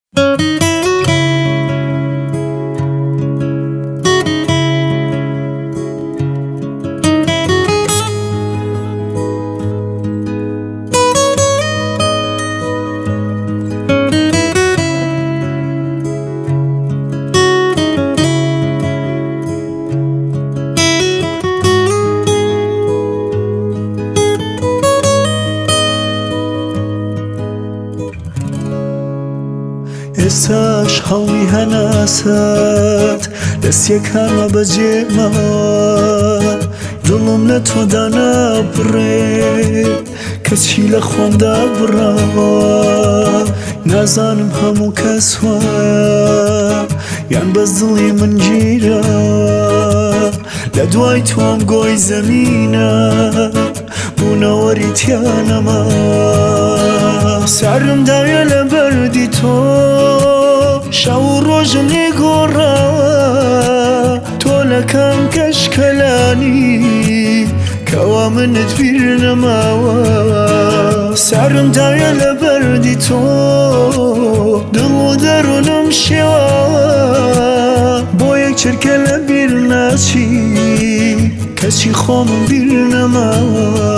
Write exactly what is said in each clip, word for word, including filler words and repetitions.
ئێستاش هەڵی هەناسەت دەستیەکانمە بەجێمەوە دڵم لە تۆدا نابڕێ کەچی لە خۆمدا بڕاوە نازانم هەموو کەس وایە یان بەس دڵی من گیرە لە دوای تۆم گۆی زەمینە بوونەوەری تیانەما سارم دایە لە بەردی تۆ شەو و ڕۆژم لێ گۆڕاوە تۆ لە کام کەشکەلانی کەوا منت بیر نەماوە سارم دایە لە بەردی تۆ دڵ و دەروونم شێواوە بۆ یەک چرکە لە بیر ناچی کەچی خۆمم بیر نەماوە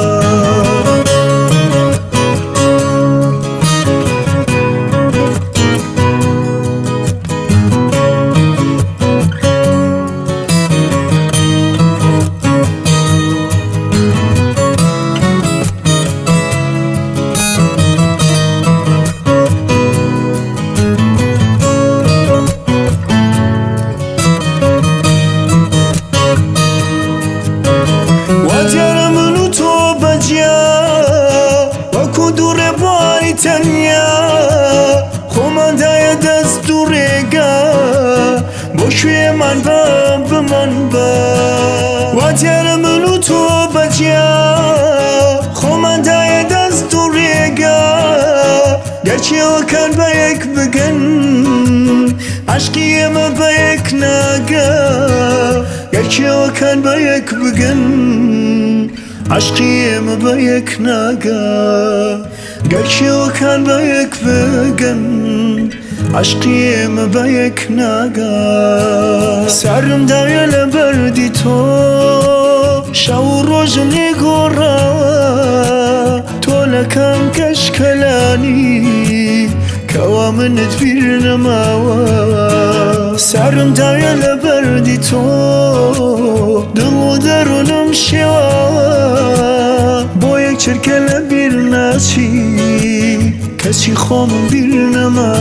تەنیا خۆماندایە دەست و ڕێگا بۆ شوێمان بە بمان بە وا دیارە من و تۆ بەجیا خۆماندایە دەست و ڕێگا گەرچێوەکان بە یەک بگەن عەشقی ئێمە بە یەک ناگا گەرچێوەکان بە یەک بگەن عەشقی ئێمە بە یەک ناگا گەرچێوەکان بە یەک بگەن عەشقی ئێمە بە یەک ناگا سارم دایە لە بەردی تۆ شەو و ڕۆژم لێ گۆڕاوە تۆ لە کام کەشکەلانی کەوا منت بیر نەماوە سارم دایە لە بەردی تۆ دڵ و دەروونم شێواوە بۆ یەک چرکە لە بیر ناچی کەچی خۆمم بیر نەما